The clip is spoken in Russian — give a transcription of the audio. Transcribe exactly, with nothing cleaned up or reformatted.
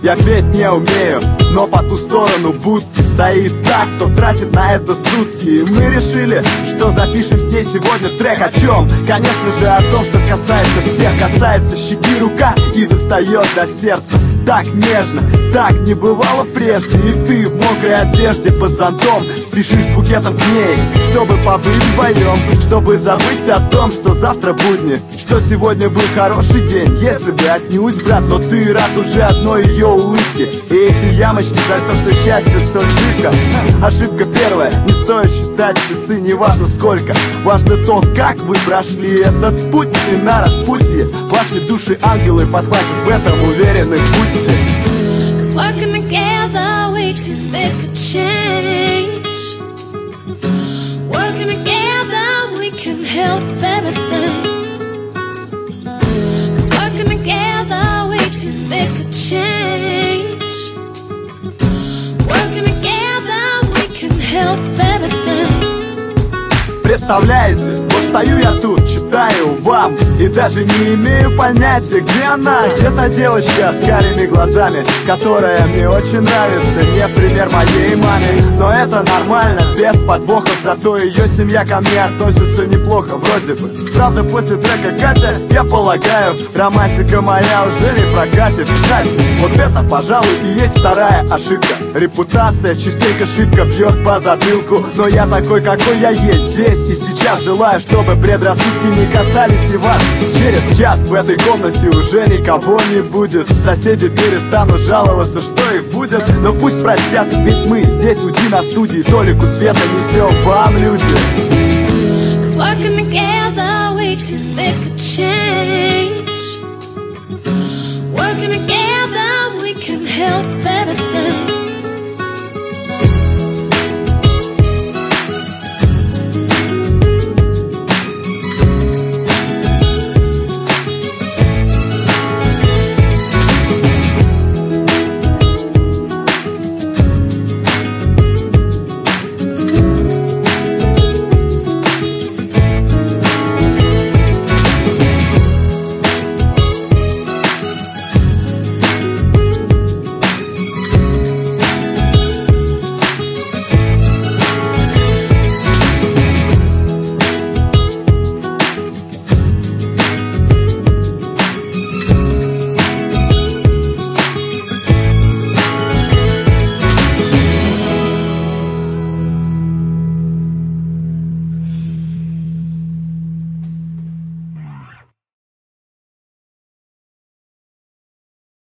Я петь не умею, но по ту сторону будки стоит так, кто тратит на это сутки. И мы решили, что запишем с ней сегодня трек. О чем? Конечно же о том, что касается всех. Касается щеки рука и достает до сердца. Так нежно, так не бывало прежде. И ты в мокрой одежде под зонтом спешишь с букетом к ней, чтобы побыть вдвоем, чтобы забыть о том, что завтра будни, что сегодня был хороший день. Если бы отнюдь, брат, но ты рад уже одной ее улыбке. И эти ямочки за то, что счастье столь живко. Ошибка первая, не стоит считать часы, не важно сколько. Важно то, как вы прошли этот путь. И на распутье ваши души ангелы подхватят, в этом уверены будьте. Cause working together we can make a change. Working together we can help better things. Cause working together we can make a change. Working together we can help better things. Представляете, вот стою я тут, читаю вам и даже не имею понятия, где она. Где-то девочка с карими глазами, которая мне очень нравится, не в пример моей маме. Но это нормально, без подвохов, зато ее семья ко мне относится неплохо, вроде бы. Правда, после трека Катя, я полагаю, романтика моя уже не прокатит. Кстати, вот это, пожалуй, и есть вторая ошибка. Репутация частенько шибко бьет по затылку. Но я такой, какой я есть здесь и сейчас. Желаю, чтобы предрассудки не касались и вас. Через час в этой комнате уже никого не будет. Соседи перестанут жаловаться, что их будет. Но пусть простят, ведь мы здесь у Дина студии толику света несем вам, люди. Cause working together we can make a change. Working together